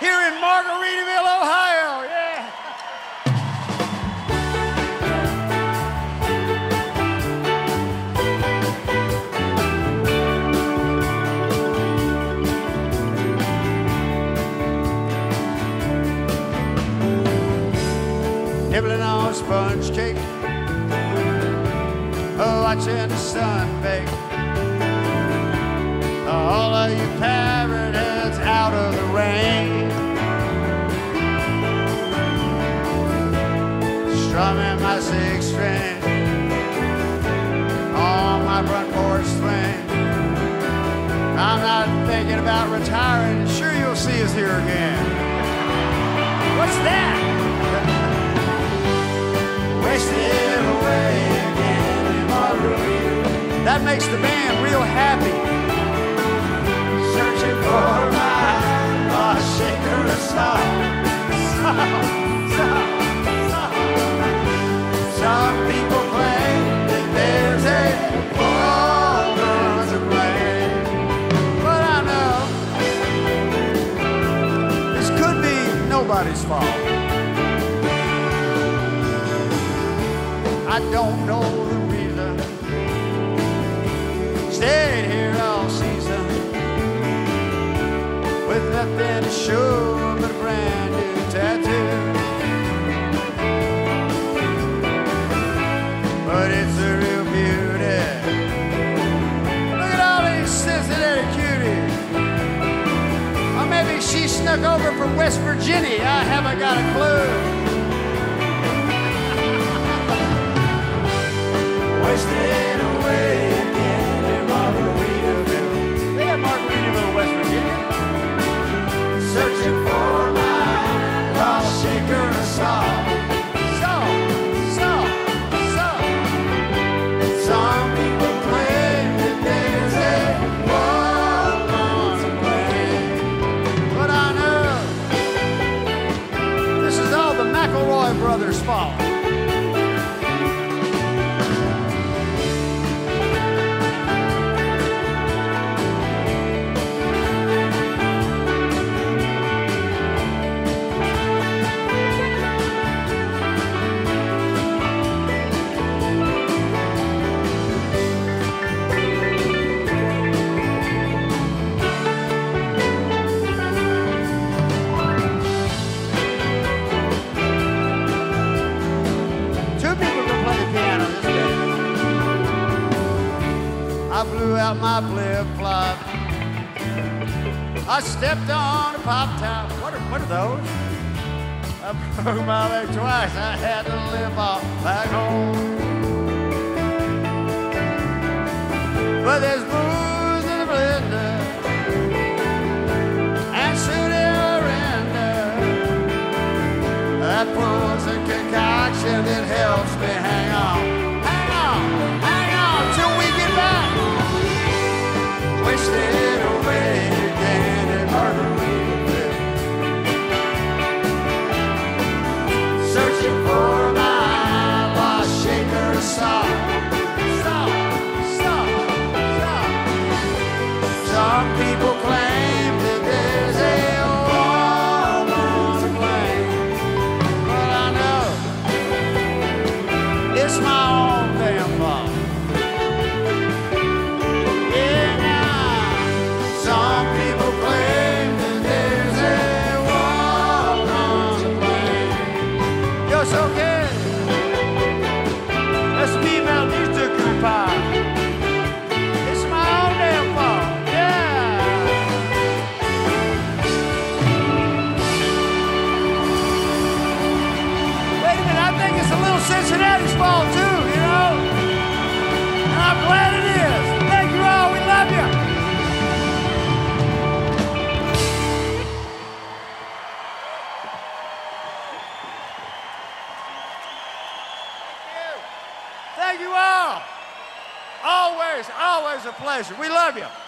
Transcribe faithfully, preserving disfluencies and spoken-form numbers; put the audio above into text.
here in Margaritaville, Ohio. Yeah. Nibbling on sponge cake, watching the sun bake. All of you parrot heads out of the rain, strumming my six string on my front porch swing. I'm not thinking about retiring. Sure, you'll see us here again. What's that? Wasted away again in Margaritaville. That makes the band real happy. Searching for my lost shaker of song. Song, song, song. Some people claim that there's a woman to blame, but I know this could be nobody's fault. I don't know the reason. Stayed here all season with nothing to show but a brand new tattoo. But it's a real beauty. Look at all these Cincinnati cuties. Or maybe she snuck over from West Virginia. I haven't got a clue. Wasted away again in Margaritaville. They got Margaritaville, West Virginia. Searching for my lost shaker of song. Song, song, song. Some people claim that there's a woman to blame, but I know this is all the McElroy brothers' fault. I blew out my flip-flop. I stepped on a pop top. What are, what are those? I broke my leg twice. I had to limp off back home. But there's booze in the blender and Sooty Orenda. That pulls a concoction that helps me hang on. Wasted away again in Margaritaville. Searching for my lost shaker of song. Song, song, song. Some people claim that there's a woman to blame, but I know it's my own damn fault. Some people claim that there's a woman to blame. Yo, it's okay. Let's be about these two cookie pie. It's my own damn fault. Yeah. Wait a minute, I think it's a little Cincinnati's fault too, you know? And I'm glad it is. Thank you all. We love you. Thank you all. Always, always a pleasure. We love you.